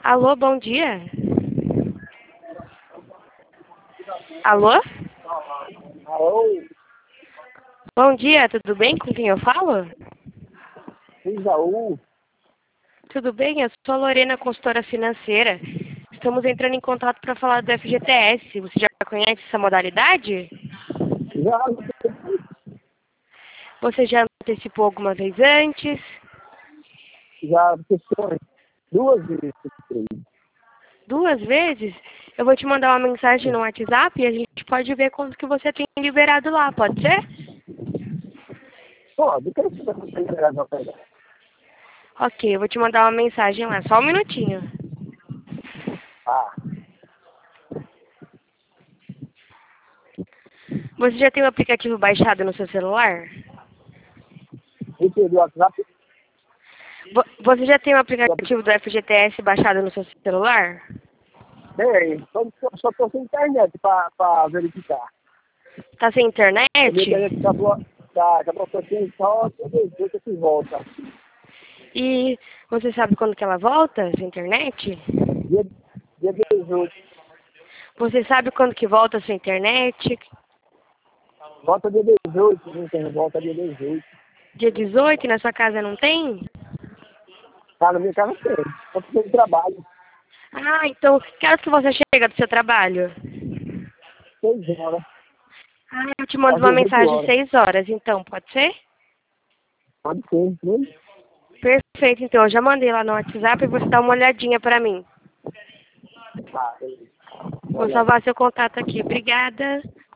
Alô, bom dia. Alô? Alô, Bom dia, tudo bem? Com quem eu falo? Isaú, Tudo bem? Eu sou a Lorena, consultora financeira. Estamos entrando em contato para falar do FGTS. Você já conhece essa modalidade? já, Você já antecipou alguma vez antes? já questões, duas vezes. Duas vezes? Eu vou te mandar uma mensagem no WhatsApp e a gente pode ver quanto que você tem liberado lá, pode ser? Pô, do que você vai liberar pra pegar? Ok, eu vou te mandar uma mensagem lá, só um minutinho. Ah, Você já tem o aplicativo baixado no seu celular? esse do WhatsApp, Você já tem o aplicativo do FGTS baixado no seu celular? bem, só tô sem internet pra verificar. Tá sem internet? A minha internet acabou fazendo só depois que volta. E você sabe quando que ela volta, essa internet? Dia, dia 18, Você sabe quando que volta a sua internet? volta dia 18, não tem, volta dia 18. Dia 18, na sua casa não tem? Tá, na minha casa tem, só precisa de trabalho, Ah, então, que horas que você chega do seu trabalho? 6 horas, Ah, eu te mando às uma 18 mensagem às horas. 6 horas, então, pode ser? Pode ser, né? Perfeito, então, eu já mandei lá no WhatsApp e você dá uma olhadinha pra mim. Tá, beleza. Vou Olha. salvar seu contato aqui. Obrigada.